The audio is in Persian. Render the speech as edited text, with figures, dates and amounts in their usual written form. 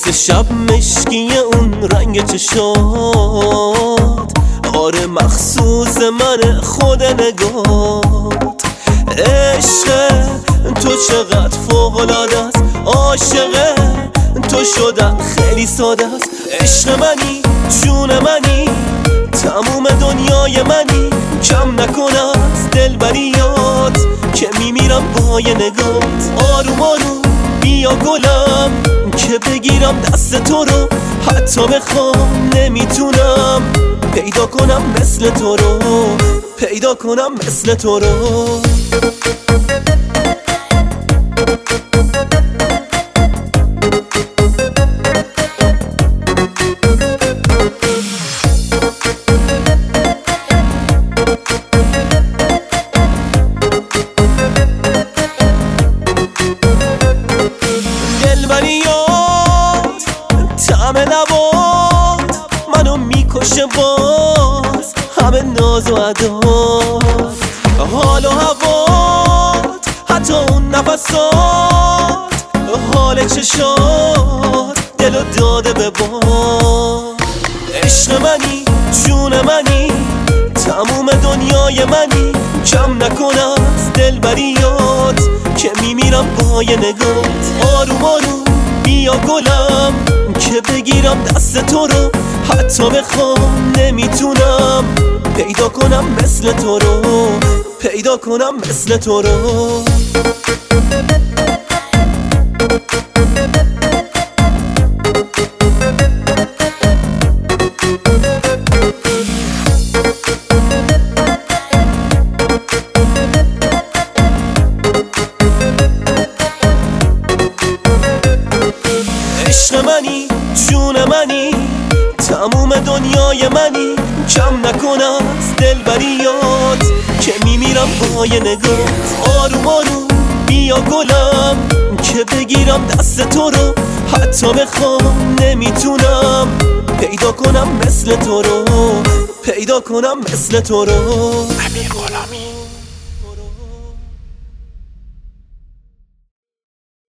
مثل شب مشکی اون رنگ چشات، آره مخصوص من خود نگات. عشق تو چقدر فوق‌العاده است، عاشق تو شدن خیلی ساده است. عشق منی، جون منی، تموم دنیای منی، کم نکن از دلبریات که میمیرم با یه نگات. آروم آروم بیا گلم که بگیرم دست تو رو، حتی بخوام نمیتونم پیدا کنم مثل تو رو، پیدا کنم مثل تو رو. دلبریات طعم لبات منو میکشه، باز همه ناز و عدات، حال و هوات، حتی اون نفسات، حال چشات دلو داده به باد. عشق منی، جون منی، تموم دنیای منی، کم نکن از دلبریات که میمیرم با یه نگات. آروم آروم بیا گلم که بگیرم دست تو رو، حتی بخوام نمیتونم پیدا کنم مثل تو رو، پیدا کنم مثل تو رو. عشق منی، جون منی، تموم دنیای منی، کم نکن از دلبریات که میمیرم با یه نگات. آروم آروم بیا گلم که بگیرم دست تو رو، حتی بخوام نمیتونم پیدا کنم مثل تو رو، پیدا کنم مثل تو رو. امیر غلامی